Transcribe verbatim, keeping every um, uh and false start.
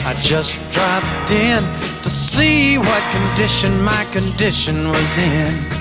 I just dropped in to see what condition my condition was in.